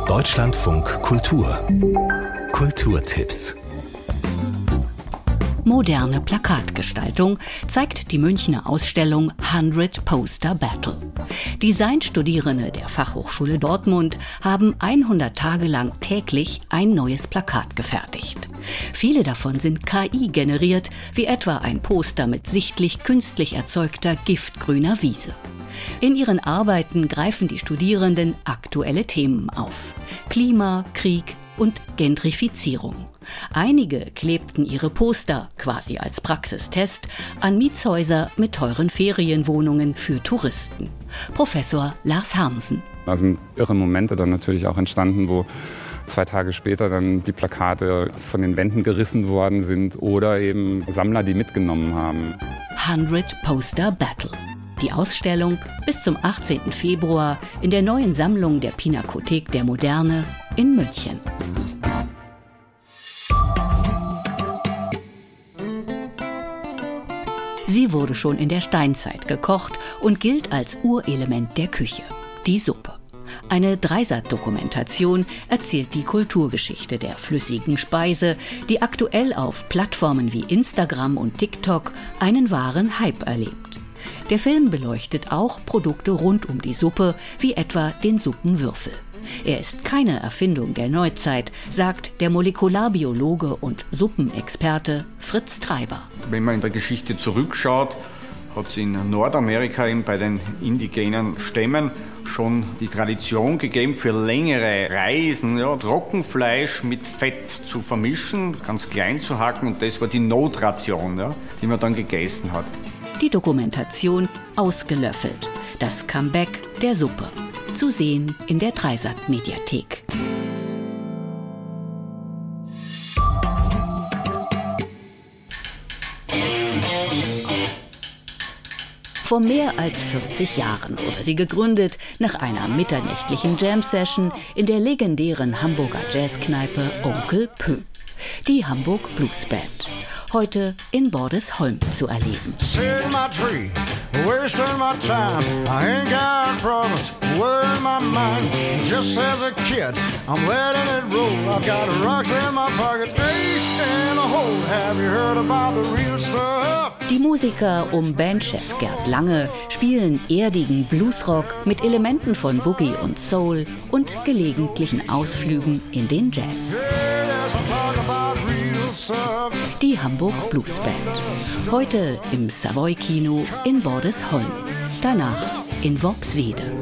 Deutschlandfunk Kultur. Kulturtipps. Moderne Plakatgestaltung zeigt die Münchner Ausstellung 100 Poster Battle. Designstudierende der Fachhochschule Dortmund haben 100 Tage lang täglich ein neues Plakat gefertigt. Viele davon sind KI generiert, wie etwa ein Poster mit sichtlich künstlich erzeugter giftgrüner Wiese. In ihren Arbeiten greifen die Studierenden aktuelle Themen auf: Klima, Krieg und Gentrifizierung. Einige klebten ihre Poster, quasi als Praxistest, an Mietshäuser mit teuren Ferienwohnungen für Touristen. Professor Lars Harmsen. Da sind irre Momente dann natürlich auch entstanden, wo 2 Tage später dann die Plakate von den Wänden gerissen worden sind oder eben Sammler die mitgenommen haben. 100 Poster Battle. Die Ausstellung bis zum 18. Februar in der neuen Sammlung der Pinakothek der Moderne in München. Sie wurde schon in der Steinzeit gekocht und gilt als Urelement der Küche, die Suppe. Eine Dreisat-Dokumentation erzählt die Kulturgeschichte der flüssigen Speise, die aktuell auf Plattformen wie Instagram und TikTok einen wahren Hype erlebt. Der Film beleuchtet auch Produkte rund um die Suppe, wie etwa den Suppenwürfel. Er ist keine Erfindung der Neuzeit, sagt der Molekularbiologe und Suppenexperte Fritz Treiber. Wenn man in der Geschichte zurückschaut, hat es in Nordamerika eben bei den indigenen Stämmen schon die Tradition gegeben, für längere Reisen Trockenfleisch mit Fett zu vermischen, ganz klein zu hacken, und das war die Notration, die man dann gegessen hat. Die Dokumentation Ausgelöffelt. Das Comeback der Suppe. Zu sehen in der Dreisat-Mediathek. Vor mehr als 40 Jahren wurde sie gegründet, nach einer mitternächtlichen Jam-Session in der legendären Hamburger Jazzkneipe Onkel Pö. Die Hamburg Blues Band. Heute in Bordesholm zu erleben. Die Musiker um Bandchef Gerd Lange spielen erdigen Bluesrock mit Elementen von Boogie und Soul und gelegentlichen Ausflügen in den Jazz. Die Hamburg Blues Band. Heute im Savoy Kino in Bordesholm. Danach in Worpswede.